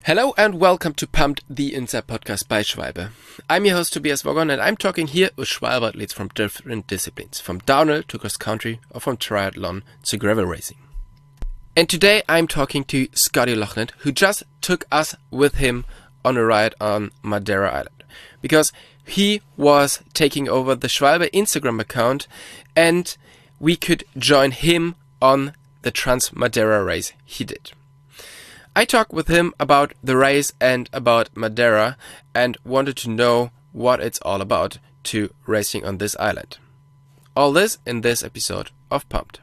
Hello and welcome to Pumped, the Inside Podcast by Schwalbe. I'm your host Tobias Wogon and I'm talking here with Schwalbe athletes from different disciplines, from downhill to cross country or from triathlon to gravel racing. And today I'm talking to Scotty Loughnane, who just took us with him on a ride on Madeira Island, because he was taking over the Schwalbe Instagram account and we could join him on the Trans Madeira race he did. I talked with him about the race and about Madeira and wanted to know what it's all about to racing on this island. All this in this episode of Pumped.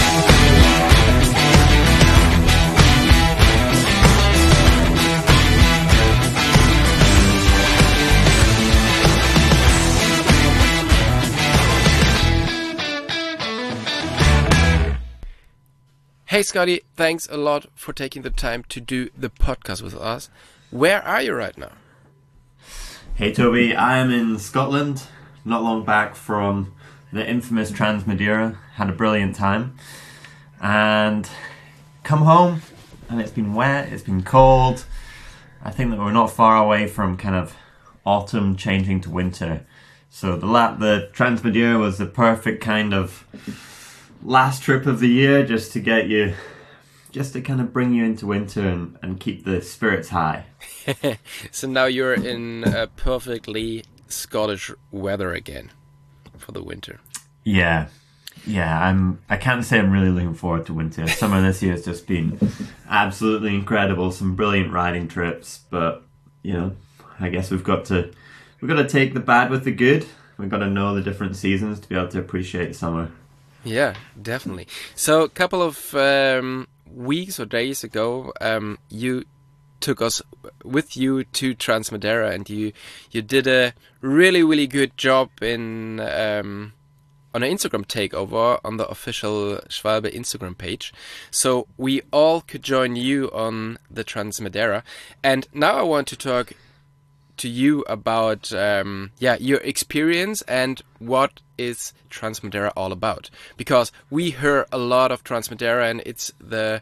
Hey Scotty, thanks a lot for taking the time to do the podcast with us. Where are you right now? Hey Toby, I am in Scotland, not long back from the infamous Trans Madeira. Had a brilliant time and come home and it's been wet, it's been cold. I think that we're not far away from kind of autumn changing to winter. So the Trans Madeira was the perfect kind of last trip of the year just to kind of bring you into winter and keep the spirits high. So now you're in perfectly Scottish weather again for the winter. Yeah, I can't say I'm really looking forward to winter. Summer this year has just been absolutely incredible. Some brilliant riding trips, but I guess we've got to take the bad with the good. We've got to know the different seasons to be able to appreciate summer. Yeah, definitely. So a couple of weeks or days ago, you took us with you to Trans Madeira, and you did a really good job in on an Instagram takeover on the official Schwalbe Instagram page. So we all could join you on the Trans Madeira, and now I want to talk to you about your experience and what is Trans Madeira all about, because we heard a lot of Trans Madeira and it's the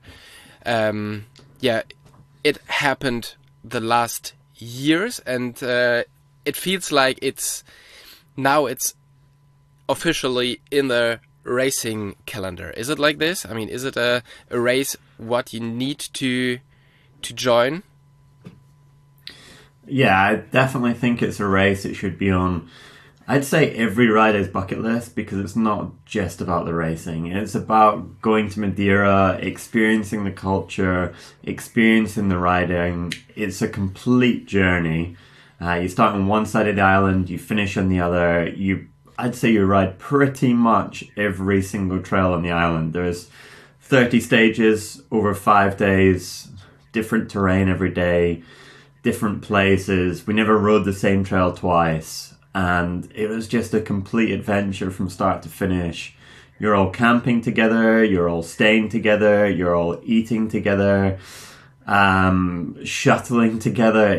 it happened the last years and it feels like it's officially in the racing calendar. Is it like this? I mean, is it a race what you need to join? Yeah, I definitely think it's a race. It should be on, I'd say, every rider's bucket list, because it's not just about the racing. It's about going to Madeira, experiencing the culture, experiencing the riding. It's a complete journey. You start on one side of the island, you finish on the other. I'd say you ride pretty much every single trail on the island. There's 30 stages over 5 days, different terrain every day, different places. We never rode the same trail twice, and it was just a complete adventure from start to finish. You're all camping together, you're all staying together, you're all eating together, shuttling together.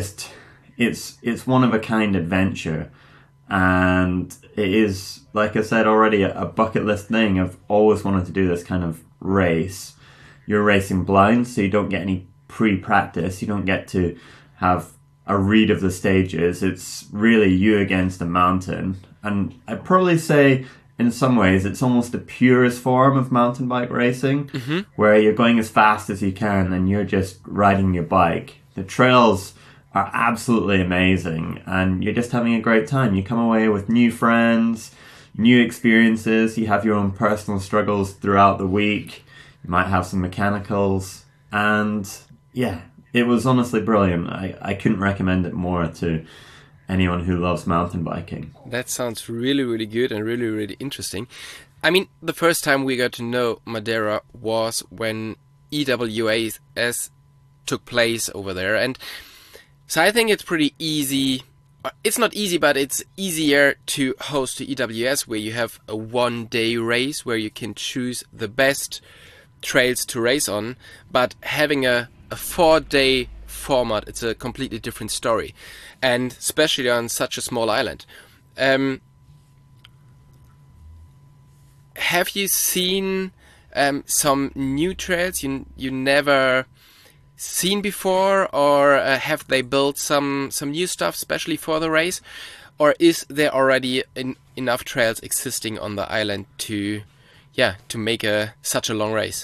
It's one of a kind adventure, and it is, like I said already, a bucket list thing. I've always wanted to do this kind of race. You're racing blind, so you don't get any pre-practice. You don't get to have a read of the stages. It's really you against a mountain, and I'd probably say in some ways it's almost the purest form of mountain bike racing, where you're going as fast as you can and you're just riding your bike. The trails are absolutely amazing and you're just having a great time. You come away with new friends, new experiences. You have your own personal struggles throughout the week. You might have some mechanicals, and yeah, it was honestly brilliant. I couldn't recommend it more to anyone who loves mountain biking. That sounds really good and really interesting. I mean, the first time we got to know Madeira was when EWAS took place over there, and so I think it's pretty easy. It's not easy, but it's easier to host the EWS, where you have a one-day race where you can choose the best trails to race on. But having a 4-day format, it's a completely different story, and especially on such a small island. Have you seen some new trails you never seen before, or have they built some new stuff especially for the race, or is there already enough trails existing on the island to make such a long race?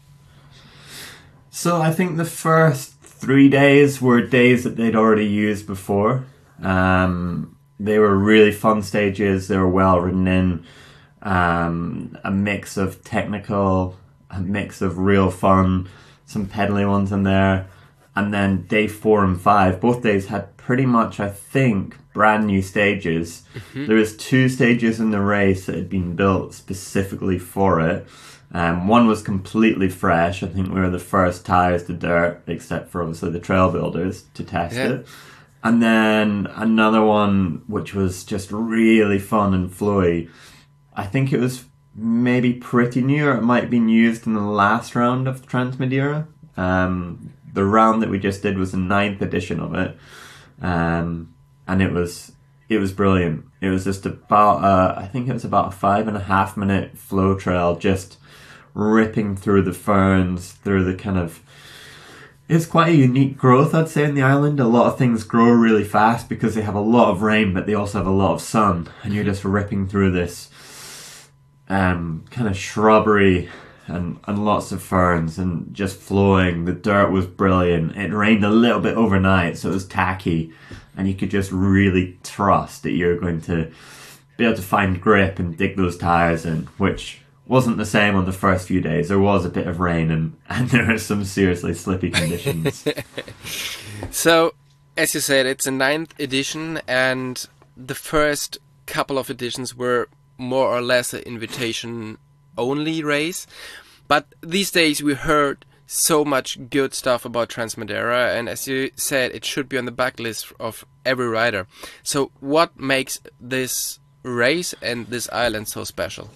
So I think the first 3 days were days that they'd already used before. They were really fun stages. They were well written in, a mix of technical, a mix of real fun, some pedally ones in there. And then day 4 and 5, both days had pretty much, I think, brand new stages. Mm-hmm. There was 2 stages in the race that had been built specifically for it. One was completely fresh. I think we were the first tyres to dirt, except for obviously the trail builders, to test it. And then another one which was just really fun and flowy. I think it was maybe pretty new, or it might have been used in the last round of Transmadeira. The round that we just did was the 9th edition of it. And it was brilliant. It was just about, I think it was about a 5.5 minute flow trail, just ripping through the ferns, through the kind of... It's quite a unique growth, I'd say, in the island. A lot of things grow really fast because they have a lot of rain, but they also have a lot of sun. And you're just ripping through this kind of shrubbery and lots of ferns and just flowing. The dirt was brilliant. It rained a little bit overnight, so it was tacky. And you could just really trust that you're going to be able to find grip and dig those tyres in, which wasn't the same on the first few days. There was a bit of rain and there were some seriously slippy conditions. So, as you said, it's a 9th edition, and the first couple of editions were more or less an invitation-only race. But these days we heard so much good stuff about Transmadeira, and as you said, it should be on the bucket list of every rider. So what makes this race and this island so special?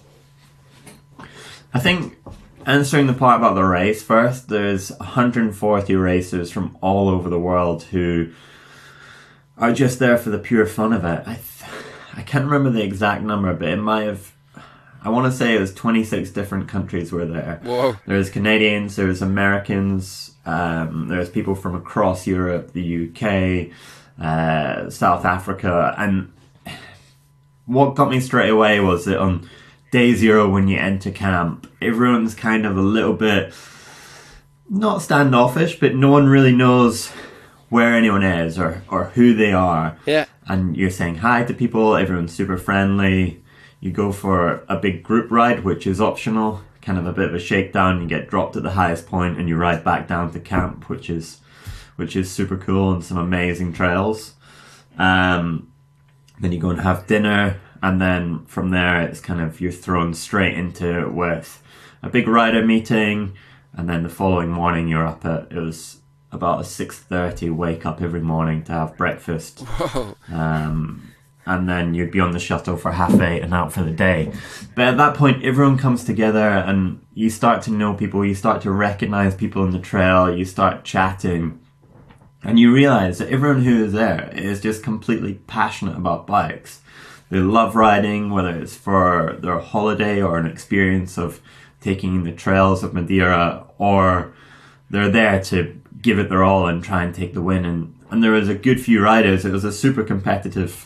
I think, answering the part about the race first, there's 140 racers from all over the world who are just there for the pure fun of it. I can't remember the exact number, but it might have... I want to say it was 26 different countries were there. Whoa. There's Canadians, there's Americans, there's people from across Europe, the UK, South Africa. And what got me straight away was that on day 0, when you enter camp, everyone's kind of a little bit, not standoffish, but no one really knows where anyone is or who they are. Yeah. And you're saying hi to people, everyone's super friendly. You go for a big group ride, which is optional, kind of a bit of a shakedown. You get dropped at the highest point and you ride back down to camp, which is super cool, and some amazing trails. Then you go and have dinner, and then from there it's kind of, you're thrown straight into it with a big rider meeting, and then the following morning you're up at, it was about a 6:30 wake up every morning to have breakfast. Whoa. And then you'd be on the shuttle for 8:30 and out for the day. But at that point, everyone comes together and you start to know people, you start to recognize people on the trail, you start chatting, and you realize that everyone who is there is just completely passionate about bikes. They love riding, whether it's for their holiday or an experience of taking the trails of Madeira, or they're there to give it their all and try and take the win. And there was a good few riders. It was a super competitive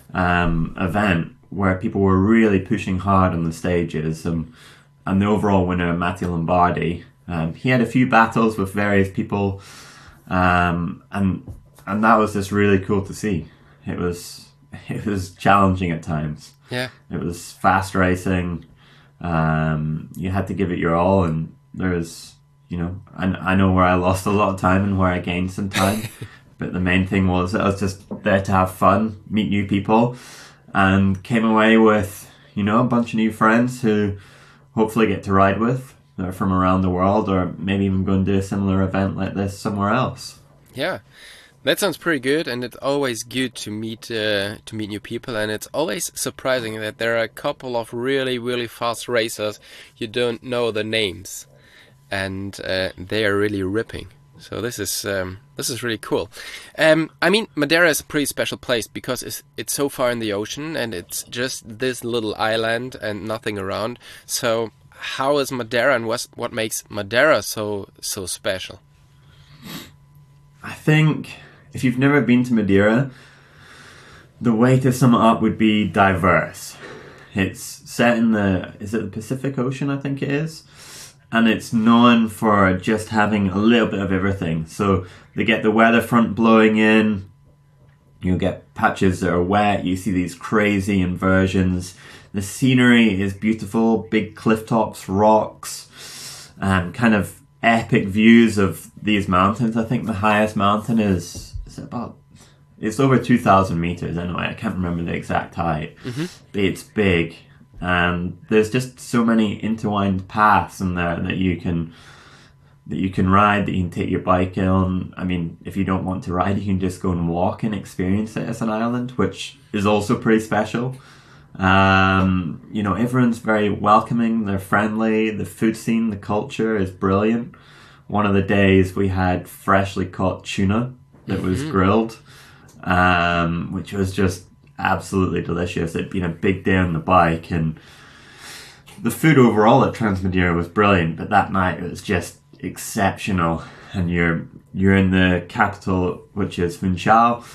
event where people were really pushing hard on the stages, and the overall winner, Matteo Lombardi, he had a few battles with various people, and that was just really cool to see. It was challenging at times. Yeah, it was fast racing. You had to give it your all, and there's, I know where I lost a lot of time and where I gained some time. But the main thing was that I was just there to have fun, meet new people, and came away with, a bunch of new friends who hopefully get to ride with. They're from around the world, or maybe even go and do a similar event like this somewhere else. Yeah, that sounds pretty good, and it's always good to meet new people, and it's always surprising that there are a couple of really, really fast racers you don't know the names, and they are really ripping. So this is really cool. I mean, Madeira is a pretty special place because it's so far in the ocean, and it's just this little island and nothing around. So how is Madeira, and what makes Madeira so special? I think if you've never been to Madeira, the way to sum it up would be diverse. It's set in the Pacific Ocean, I think it is. And it's known for just having a little bit of everything. So they get the weather front blowing in. You'll get patches that are wet. You see these crazy inversions. The scenery is beautiful. Big cliff tops, rocks, kind of epic views of these mountains. I think the highest mountain is it's over 2,000 meters anyway. I can't remember the exact height. Mm-hmm. But it's big. And there's just so many intertwined paths in there that you can ride, that you can take your bike on. I mean, if you don't want to ride, you can just go and walk and experience it as an island, which is also pretty special. Everyone's very welcoming, they're friendly, the food scene, the culture is brilliant. One of the days we had freshly caught tuna that was grilled, which was just absolutely delicious. It'd been a big day on the bike, and the food overall at Transmadeira was brilliant, but that night it was just exceptional. And you're in the capital, which is Funchal,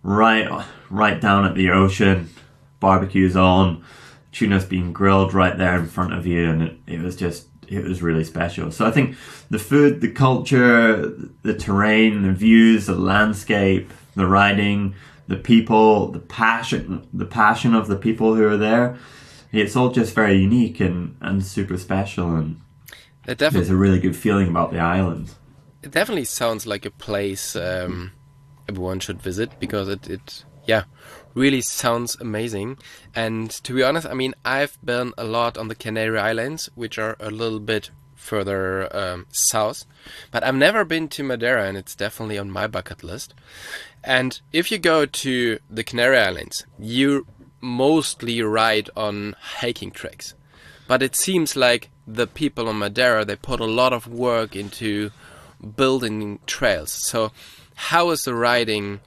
right down at the ocean, barbecues on, tuna's being grilled right there in front of you, and it was really special. So I think the food, the culture, the terrain, the views, the landscape, the riding, the people, the passion of the people who are there, it's all just very unique and super special, and there's a really good feeling about the island. It definitely sounds like a place everyone should visit, because it really sounds amazing. And to be honest, I mean, I've been a lot on the Canary Islands, which are a little bit further south, but I've never been to Madeira, and it's definitely on my bucket list. And if you go to the Canary Islands, you mostly ride on hiking tracks. But it seems like the people on Madeira, they put a lot of work into building trails. So how is the riding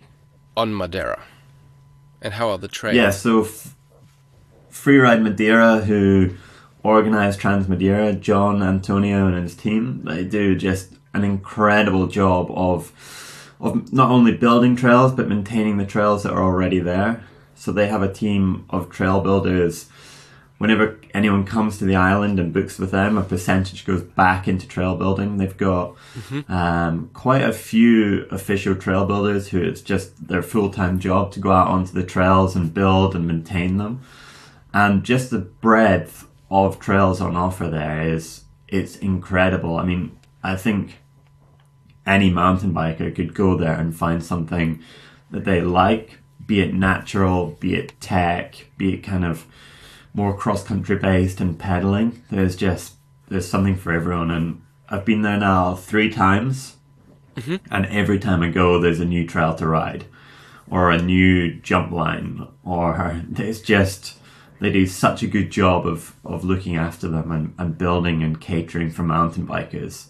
on Madeira? And how are the trails? Yeah, so Freeride Madeira, who organised Transmadeira, John Antonio and his team, they do just an incredible job of not only building trails, but maintaining the trails that are already there. So they have a team of trail builders. Whenever anyone comes to the island and books with them, a percentage goes back into trail building. They've got quite a few official trail builders who it's just their full-time job to go out onto the trails and build and maintain them. And just the breadth of trails on offer there it's incredible. I mean, I think any mountain biker could go there and find something that they like, be it natural, be it tech, be it kind of more cross-country based and pedaling. There's something for everyone, and I've been there now 3 times, and every time I go there's a new trail to ride or a new jump line, or they do such a good job of looking after them and building and catering for mountain bikers.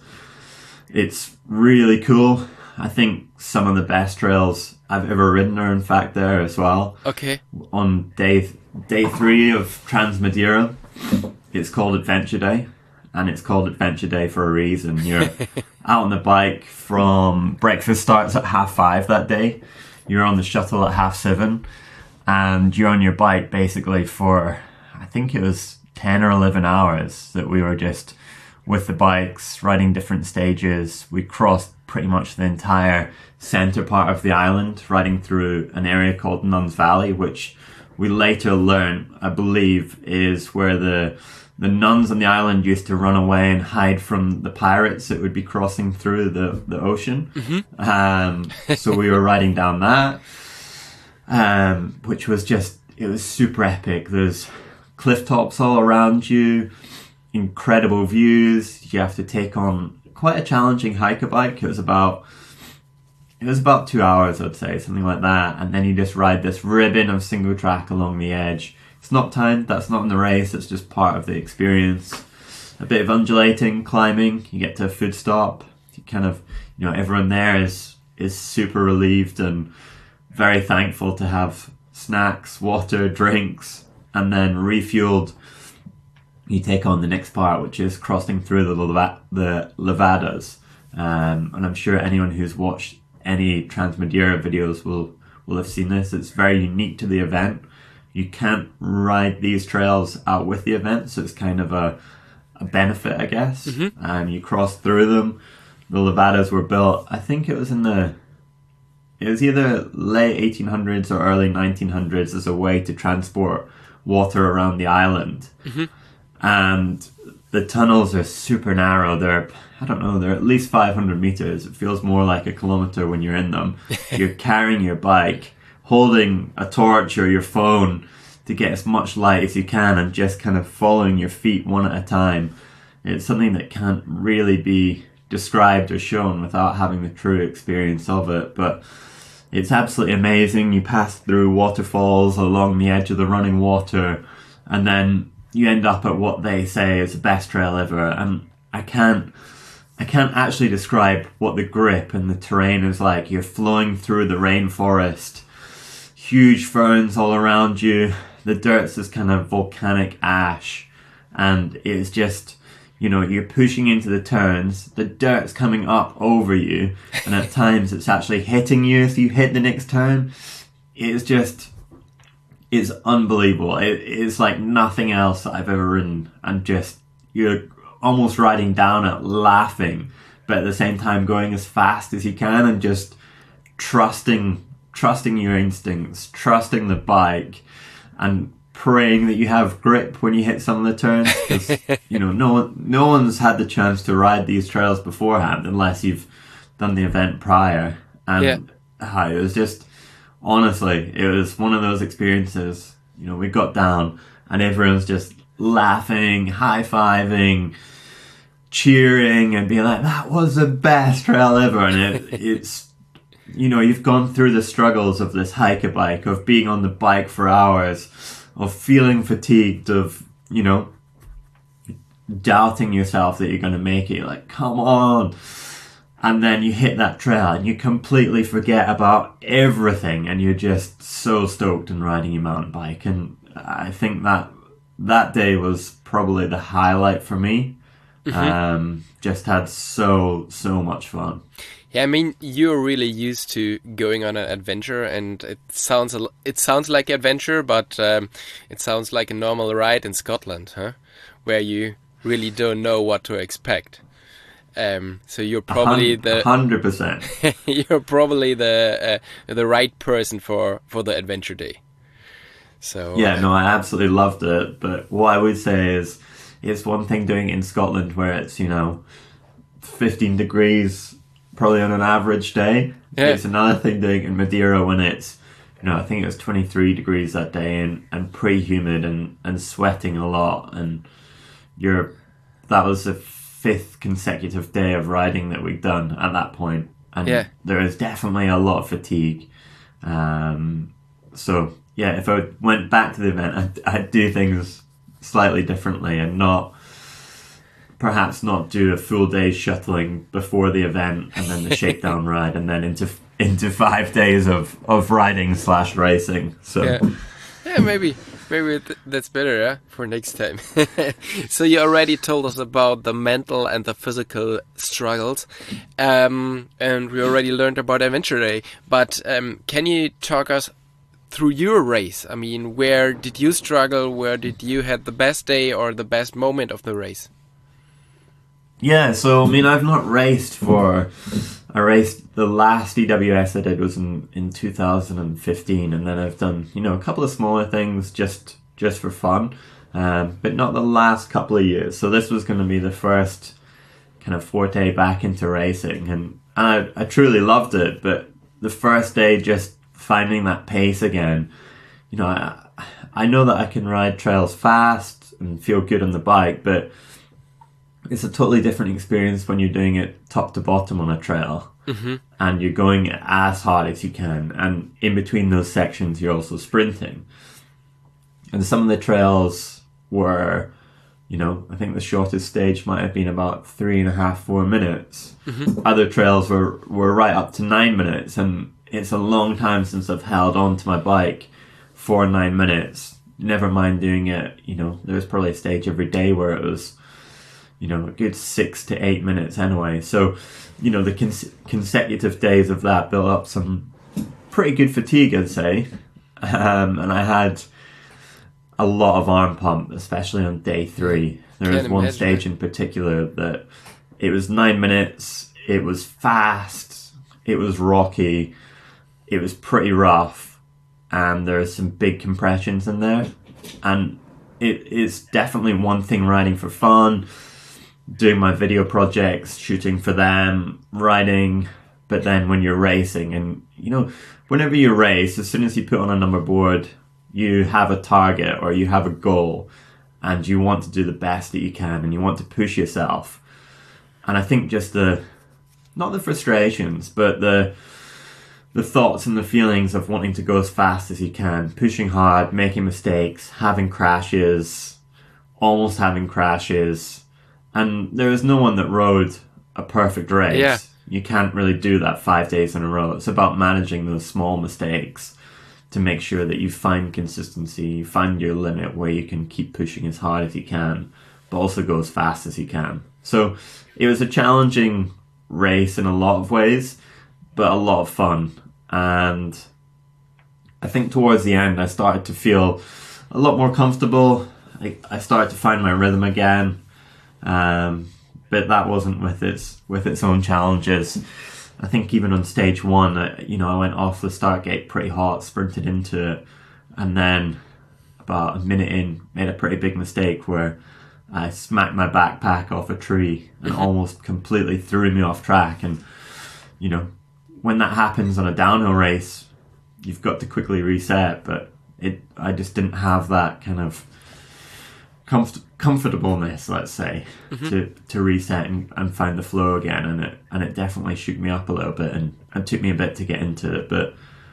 It's really cool. I think some of the best trails I've ever ridden are in fact there as well. Okay. On day 3 of Transmadeira, it's called Adventure Day, and it's called Adventure Day for a reason. You're out on the bike from breakfast starts at 5:30 that day. You're on the shuttle at 7:30, and you're on your bike basically for, I think it was 10 or 11 hours that we were just with the bikes, riding different stages. We crossed pretty much the entire centre part of the island, riding through an area called Nuns Valley, which we later learned, I believe, is where the nuns on the island used to run away and hide from the pirates that would be crossing through the ocean. So we were riding down that, which was it was super epic. There's cliff tops all around you, incredible views. You have to take on quite a challenging hiker bike. It was about 2 hours, I'd say, something like that. And then you just ride this ribbon of single track along the edge. It's not timed, that's not in the race, it's just part of the experience. A bit of undulating, climbing, you get to a food stop. You kind of, everyone there is super relieved and very thankful to have snacks, water, drinks, and then refueled. You take on the next part, which is crossing through the levadas. And I'm sure anyone who's watched any Transmadeira videos will have seen this. It's very unique to the event. You can't ride these trails out with the event, so it's kind of a benefit, I guess. You cross through them. The levadas were built, I think it was either late 1800s or early 1900s as a way to transport water around the island. And the tunnels are super narrow. They're at least 500 meters. It feels more like a kilometer when you're in them. You're carrying your bike, holding a torch or your phone to get as much light as you can and just kind of following your feet one at a time. It's something that can't really be described or shown without having the true experience of it, but it's absolutely amazing. You pass through waterfalls along the edge of the running water, and then you end up at what they say is the best trail ever. And I can't actually describe what the grip and the terrain is like. You're flowing through the rainforest, huge ferns all around you. The dirt's this kind of volcanic ash, and it's just, you're pushing into the turns, the dirt's coming up over you, and at times it's actually hitting you as you hit the next turn. It's unbelievable. It's like nothing else that I've ever ridden, and just, you're almost riding down it laughing, but at the same time going as fast as you can and just trusting your instincts, trusting the bike, and praying that you have grip when you hit some of the turns, because no one's had the chance to ride these trails beforehand unless you've done the event prior. And it was just, honestly, it was one of those experiences. We got down and everyone's just laughing, high-fiving, cheering, and being like, that was the best trail ever. And it's you've gone through the struggles of this hiker bike, of being on the bike for hours, of feeling fatigued, of, doubting yourself that you're going to make it. You're like, come on. And then you hit that trail and you completely forget about everything, and you're just so stoked and riding your mountain bike. And I think that day was probably the highlight for me. Just had so much fun. Yeah, I mean, you're really used to going on an adventure, and it sounds like adventure, but it sounds like a normal ride in Scotland, huh? Where you really don't know what to expect. So you're probably 100%. You're probably the right person for the adventure day. So yeah, no, I absolutely loved it. But what I would say is, it's one thing doing it in Scotland where it's 15 degrees. Probably on an average day. Yeah. It's another thing doing it in Madeira when it's, I think it was 23 degrees that day and pretty humid and sweating a lot. And that was the 5th consecutive day of riding that we'd done at that point. And there is definitely a lot of fatigue. So yeah, if I went back to the event, I'd do things slightly differently and perhaps not do a full day shuttling before the event and then the shakedown ride and then into 5 days of riding / racing. So yeah, maybe that's better for next time. So you already told us about the mental and the physical struggles, and we already learned about Adventure Day. But can you talk us through your race? I mean, where did you struggle? Where did you have the best day or the best moment of the race? Yeah, so I mean, I've not raced I raced, the last EWS I did was in 2015, and then I've done, a couple of smaller things just for fun, but not the last couple of years. So this was going to be the first kind of forte back into racing, and I truly loved it, but the first day, just finding that pace again, I know that I can ride trails fast and feel good on the bike, but it's a totally different experience when you're doing it top to bottom on a trail. And you're going as hard as you can, and in between those sections you're also sprinting. And some of the trails were, I think the shortest stage might have been about 3.5-4 minutes. Other trails were right up to 9 minutes, and it's a long time since I've held on to my bike for 9 minutes. Never mind doing it, there was probably a stage every day where it was a good 6 to 8 minutes anyway. So, the consecutive days of that built up some pretty good fatigue, I'd say. And I had a lot of arm pump, especially on day 3. There was one stage in particular that it was 9 minutes, it was fast, it was rocky, it was pretty rough, and there's some big compressions in there. And it's definitely one thing riding for fun, doing my video projects, shooting for them, riding, but then when you're racing, and whenever you race, as soon as you put on a number board, you have a target or you have a goal, and you want to do the best that you can, and you want to push yourself. And I think just not the frustrations, but the thoughts and the feelings of wanting to go as fast as you can, pushing hard, making mistakes, having crashes, almost having crashes. And there is no one that rode a perfect race. Yeah. You can't really do that 5 days in a row. It's about managing those small mistakes to make sure that you find consistency, you find your limit where you can keep pushing as hard as you can, but also go as fast as you can. So it was a challenging race in a lot of ways, but a lot of fun. And I think towards the end I started to feel a lot more comfortable. I started to find my rhythm again, but that wasn't with its own challenges. I think even on stage 1, I went off the start gate pretty hot, sprinted into it, and then about a minute in made a pretty big mistake where I smacked my backpack off a tree and almost completely threw me off track. And when that happens on a downhill race, you've got to quickly reset, but I just didn't have that kind of comfortableness, let's say, to reset and find the flow again, and it definitely shook me up a little bit, and took me a bit to get into it, but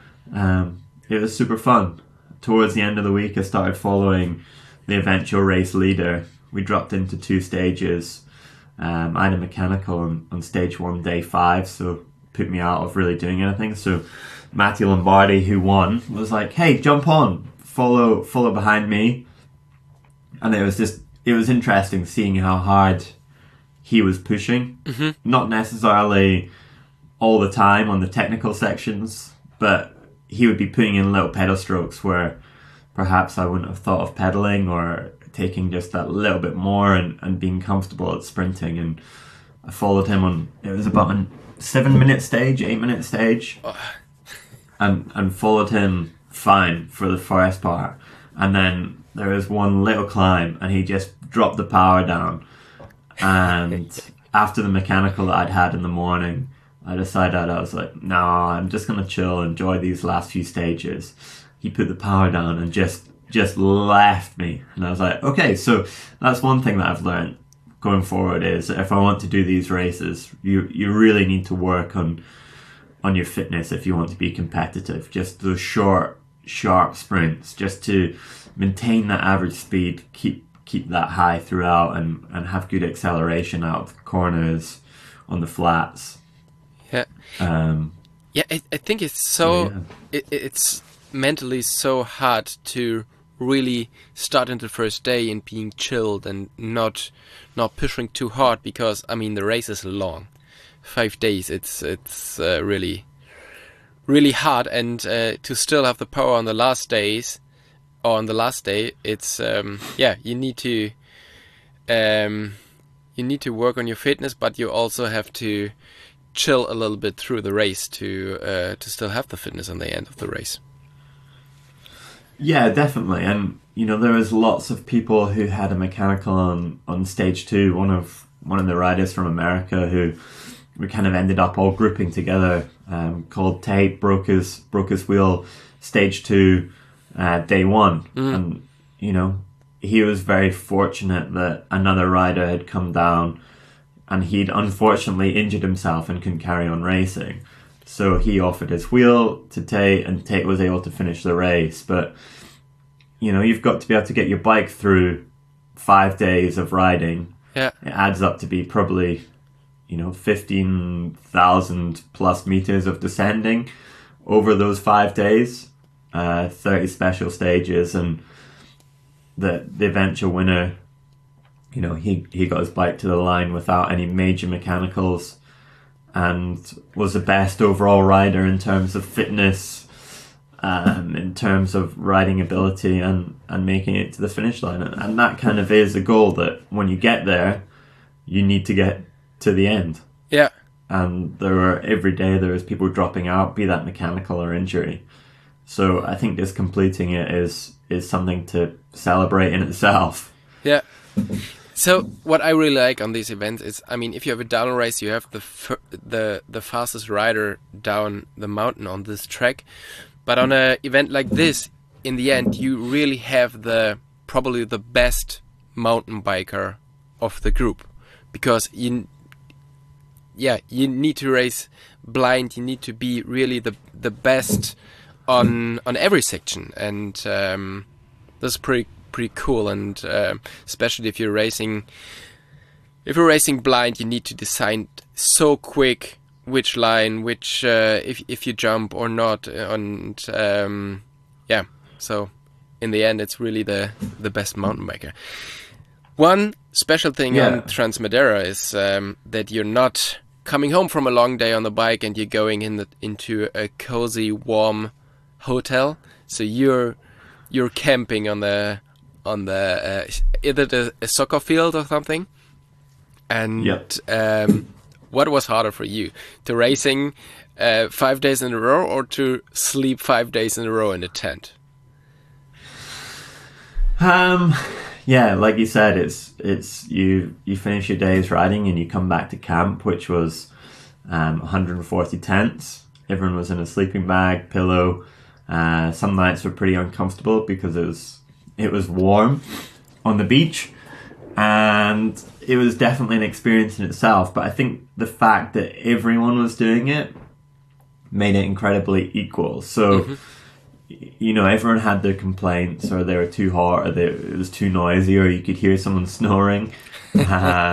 it was super fun. Towards the end of the week I started following the eventual race leader. We dropped into 2 stages. I had a mechanical on stage 1, day 5, so put me out of really doing anything. So Matthew Lombardi, who won, was like, hey, jump on, follow behind me. And it was interesting seeing how hard he was pushing. Not necessarily all the time on the technical sections, but he would be putting in little pedal strokes where perhaps I wouldn't have thought of pedaling, or taking just that little bit more and being comfortable at sprinting. And I followed him on, it was about a 7-minute stage, 8-minute stage, and followed him fine for the first part. And then there was one little climb and he just dropped the power down. And after the mechanical that I'd had in the morning, I decided, I was like, no, I'm just going to chill, enjoy these last few stages. He put the power down and just left me. And I was like, okay, so that's one thing that I've learned going forward, is if I want to do these races, you really need to work on your fitness if you want to be competitive. Just those short, sharp sprints, just to maintain that average speed, keep that high throughout, and have good acceleration out of the corners, on the flats. Yeah. I think it's so it's mentally so hard to really start in the first day and being chilled and not pushing too hard, because the race is long, 5 days. It's really hard, and to still have the power on the last days, or on the last day, it's you need to work on your fitness, but you also have to chill a little bit through the race to still have the fitness on the end of the race. Yeah, definitely. And there was lots of people who had a mechanical on stage 2. One of the riders from America who we kind of ended up all grouping together, called Tate, broke his wheel stage 2, day 1. And he was very fortunate that another rider had come down, and he'd unfortunately injured himself and couldn't carry on racing. So he offered his wheel to Tate, and Tate was able to finish the race. But you've got to be able to get your bike through 5 days of riding. Yeah, it adds up to be probably 15,000 plus meters of descending over those 5 days, 30 special stages, and the eventual winner, he got his bike to the line without any major mechanicals and was the best overall rider in terms of fitness, in terms of riding ability, and making it to the finish line. And that kind of is a goal that when you get there, you need to get to the end. Yeah. And every day there was people dropping out, be that mechanical or injury. So I think just completing it is something to celebrate in itself. Yeah. So what I really like on these events is, I mean, if you have a downhill race, you have the fastest rider down the mountain on this track. But on an event like this, in the end, you really have probably the best mountain biker of the group, because you need to race blind. You need to be really the best on every section, and that's pretty cool. And especially if you're racing blind, you need to decide so quick which line, if you jump or not, and so in the end, it's really the best mountain biker. One special thing on Transmedera is that you're not coming home from a long day on the bike and you're going into a cozy, warm hotel. So you're camping on the either a soccer field or something. And what was harder for you, to racing 5 days in a row or to sleep 5 days in a row in a tent? Yeah, like you said, it's you finish your day's riding and you come back to camp, which was 140 tents. Everyone was in a sleeping bag, pillow. Some nights were pretty uncomfortable because it was warm on the beach, and it was definitely an experience in itself. But I think the fact that everyone was doing it made it incredibly equal. So, everyone had their complaints, or they were too hot, or it was too noisy, or you could hear someone snoring. But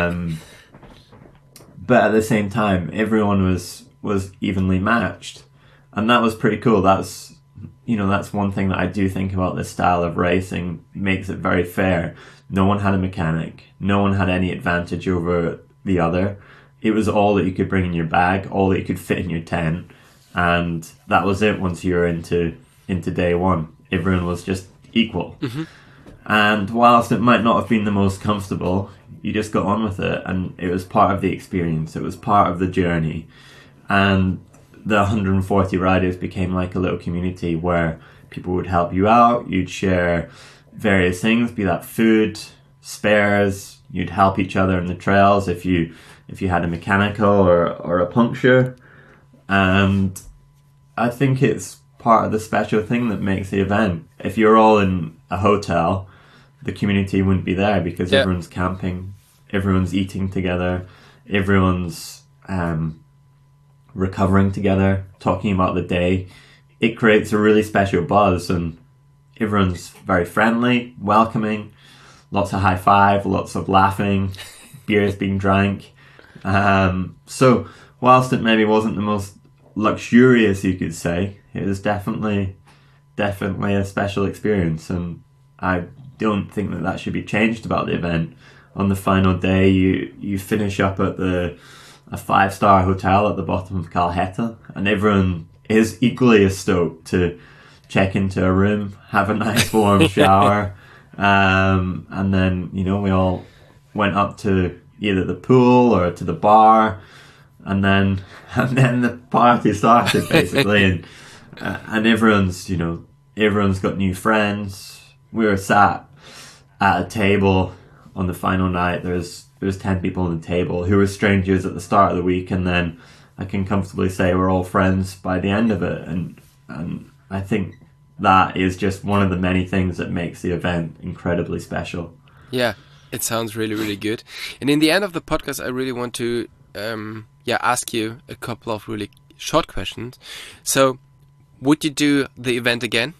at the same time, everyone was evenly matched, and that was pretty cool. That's one thing that I do think about this style of racing, makes it very fair. No one had a mechanic. No one had any advantage over the other. It was all that you could bring in your bag, all that you could fit in your tent, and that was it. Once you were into day one, everyone was just equal. And whilst it might not have been the most comfortable, you just got on with it, and it was part of the experience. It was part of the journey, and the 140 riders became like a little community where people would help you out. You'd share various things, be that food, spares. You'd help each other in the trails if you had a mechanical or a puncture. And I think it's part of the special thing that makes the event. If you're all in a hotel, the community wouldn't be there, because everyone's camping, everyone's eating together, everyone's recovering together, talking about the day. It creates a really special buzz, and everyone's very friendly, welcoming, lots of high five, lots of laughing, beers being drank. So whilst it maybe wasn't the most luxurious, you could say, it was definitely a special experience, and I don't think that should be changed about the event. On the final day, you finish up at a 5-star hotel at the bottom of Calheta, and everyone is equally as stoked to check into a room, have a nice warm shower, and then we all went up to either the pool or to the bar, and then the party started basically, and everyone's got new friends. We were sat at a table on the final night. There's 10 people on the table who were strangers at the start of the week, and then I can comfortably say we're all friends by the end of it, and I think that is just one of the many things that makes the event incredibly special. Yeah, it sounds really, really good. And in the end of the podcast, I really want to ask you a couple of really short questions. So, would you do the event again?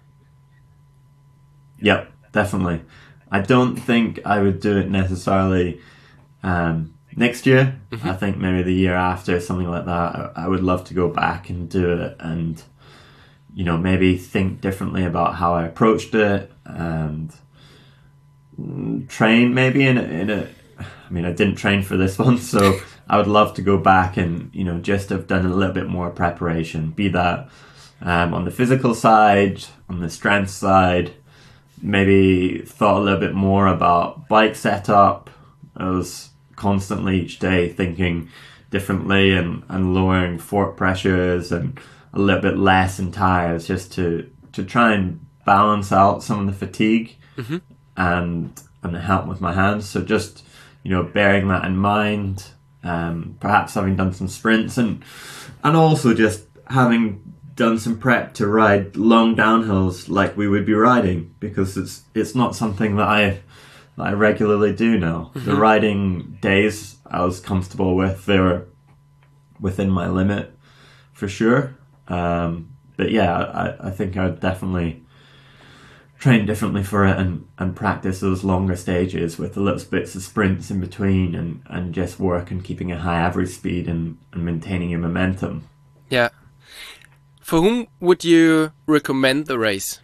Yep, definitely. I don't think I would do it necessarily next year. I think maybe the year after, something like that. I would love to go back and do it, and maybe think differently about how I approached it, and train maybe I mean, I didn't train for this one, so I would love to go back and, just have done a little bit more preparation, be that on the physical side, on the strength side, maybe thought a little bit more about bike setup. I was constantly each day thinking differently and lowering fork pressures and a little bit less in tires, just to try and balance out some of the fatigue and help with my hands. So just, bearing that in mind, perhaps having done some sprints and also just having done some prep to ride long downhills like we would be riding, because it's not something that I regularly do now. The riding days I was comfortable with, they were within my limit for sure. But yeah, I think I'd definitely train differently for it and practice those longer stages with the little bits of sprints in between and just work on keeping a high average speed and maintaining your momentum. Yeah. For whom would you recommend the race?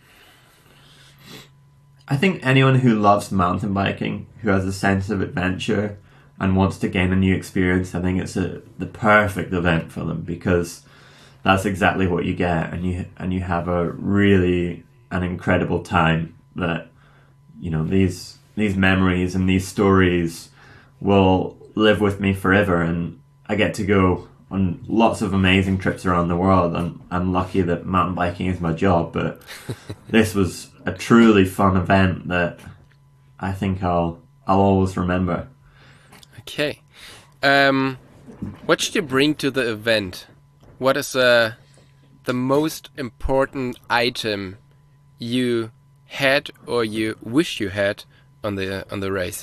I think anyone who loves mountain biking, who has a sense of adventure and wants to gain a new experience, I think it's the perfect event for them, because that's exactly what you get, and you have an incredible time that, these memories and these stories will live with me forever. And I get to go on lots of amazing trips around the world. I'm lucky that mountain biking is my job, but this was a truly fun event that I think I'll always remember. Okay. What should you bring to the event? What is the most important item you had or you wish you had on the race?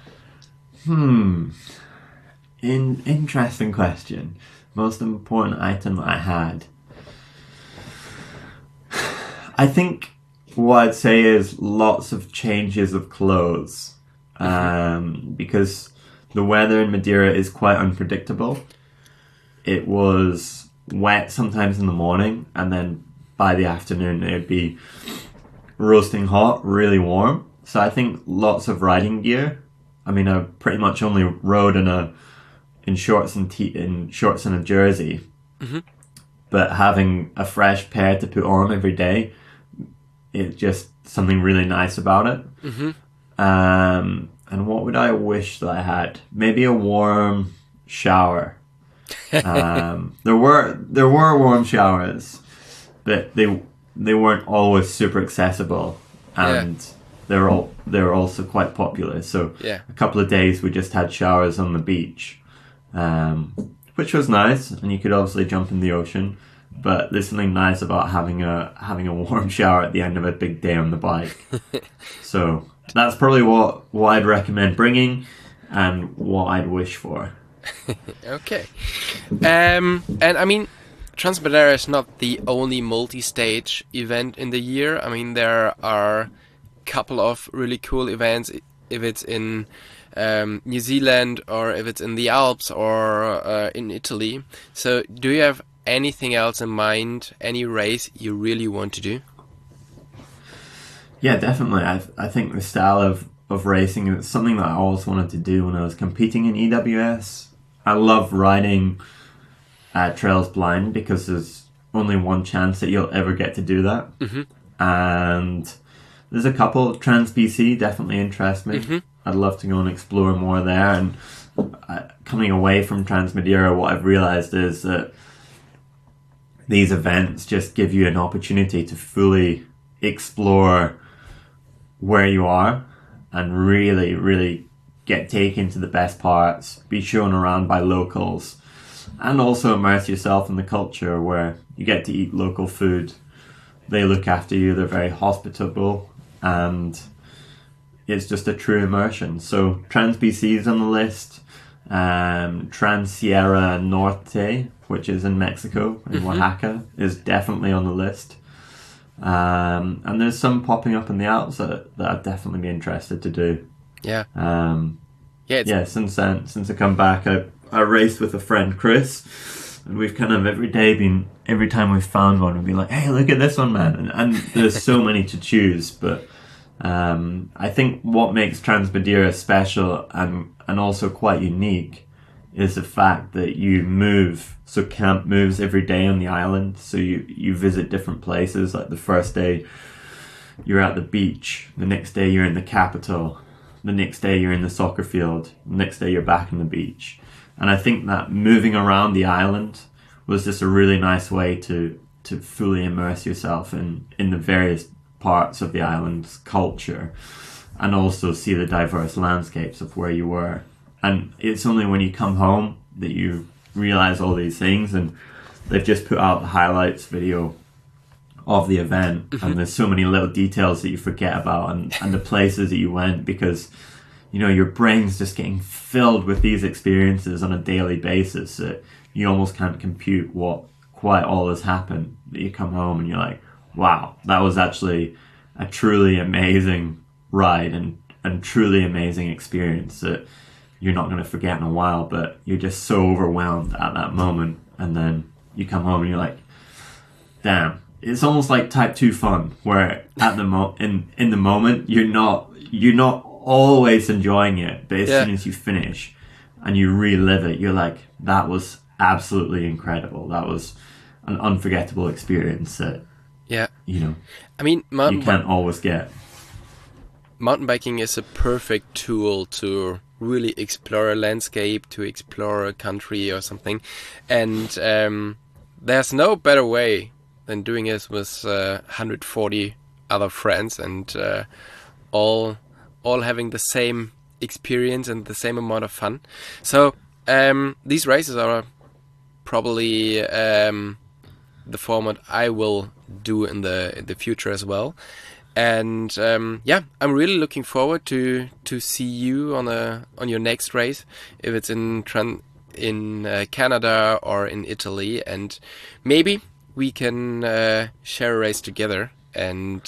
Interesting question. Most important item that I had. I think what I'd say is lots of changes of clothes, because the weather in Madeira is quite unpredictable. It was wet sometimes in the morning, and then by the afternoon it would be roasting hot, really warm. So I think lots of riding gear. I mean, I pretty much only rode in shorts and a jersey, but having a fresh pair to put on every day, it's just something really nice about it. And what would I wish that I had? Maybe a warm shower. There were warm showers, but they weren't always super accessible, and they were also quite popular. So a couple of days we just had showers on the beach, which was nice, and you could obviously jump in the ocean. But there's something nice about having a warm shower at the end of a big day on the bike. So that's probably what I'd recommend bringing, and what I'd wish for. Okay. And I mean, Transmadeira is not the only multi-stage event in the year. I mean, there are a couple of really cool events, if it's in New Zealand or if it's in the Alps or in Italy. So do you have anything else in mind, any race you really want to do? Yeah, definitely. I think the style of racing is something that I always wanted to do when I was competing in EWS. I love riding trails blind, because there's only one chance that you'll ever get to do that. And there's a couple. Trans-BC definitely interest me. I'd love to go and explore more there. And coming away from Transmadeira, what I've realized is that these events just give you an opportunity to fully explore where you are and really, really get taken to the best parts, be shown around by locals, and also immerse yourself in the culture where you get to eat local food. They look after you, they're very hospitable, and it's just a true immersion. So Trans-BC is on the list, Trans-Sierra Norte, which is in Mexico, in Oaxaca, is definitely on the list. And there's some popping up in the Alps that I'd definitely be interested to do. Yeah. Since I come back, I raced with a friend, Chris, and we've kind of every time we've found one, we've been like, hey, look at this one, man. And there's so many to choose, but I think what makes Trans-Madeira special and also quite unique is the fact that you move. So camp moves every day on the island. So you visit different places. Like the first day you're at the beach. The next day you're in the capital. The next day you're in the soccer field. The next day you're back on the beach. And I think that moving around the island was just a really nice way to fully immerse yourself in the various parts of the island's culture and also see the diverse landscapes of where you were. And it's only when you come home that you realize all these things, and they've just put out the highlights video of the event, and there's so many little details that you forget about and the places that you went, because your brain's just getting filled with these experiences on a daily basis that you almost can't compute what quite all has happened. That you come home and you're like, wow, that was actually a truly amazing ride and truly amazing experience that you're not going to forget in a while, but you're just so overwhelmed at that moment. And then you come home and you're like, damn, it's almost like type 2 fun, where at the in the moment you're not always enjoying it, but as soon as you finish and you relive it, you're like, that was absolutely incredible. That was an unforgettable experience that I mean, you can't always get. Mountain biking is a perfect tool to really explore a landscape, to explore a country or something, and there's no better way than doing it with 140 other friends and all having the same experience and the same amount of fun. So these races are probably the format I will do in the future as well. And I'm really looking forward to see you on your next race, if it's in Canada or in Italy, and maybe we can share a race together and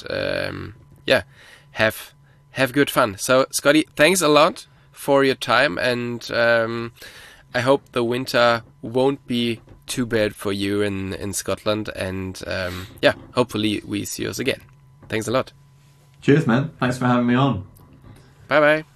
have good fun. So Scotty, thanks a lot for your time, and I hope the winter won't be too bad for you in Scotland, and hopefully we see us again. Thanks a lot. Cheers, man. Thanks for having me on. Bye bye.